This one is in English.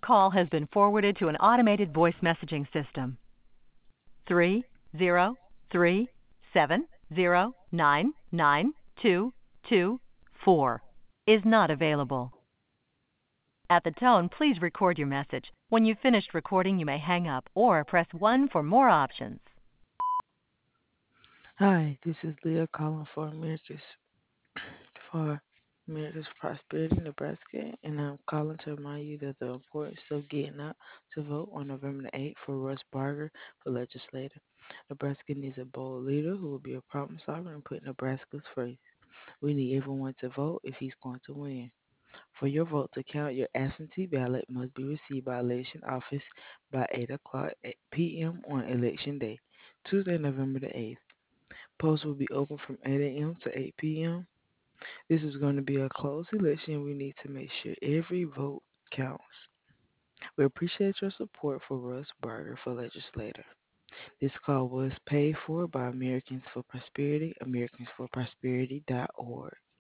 call has been forwarded to an automated voice messaging system. 303-7099224 is not available. At the tone, please record your message. When you've finished recording, you may hang up or press 1 for more options. Hi, this is Leah calling for America's Prosperity, Nebraska, and I'm calling to remind you that the importance of getting out to vote on November the 8th for Russ Barger for legislator. Nebraska needs a bold leader who will be a problem solver and put Nebraskans first. We need everyone to vote if he's going to win. For your vote to count, your absentee ballot must be received by election office by 8 o'clock p.m. on election day, Tuesday, November the 8th. Polls will be open from 8 a.m. to 8 p.m. This is going to be a close election. We need to make sure every vote counts. We appreciate your support for Russ Barger for legislator. This call was paid for by Americans for Prosperity, americansforprosperity.org.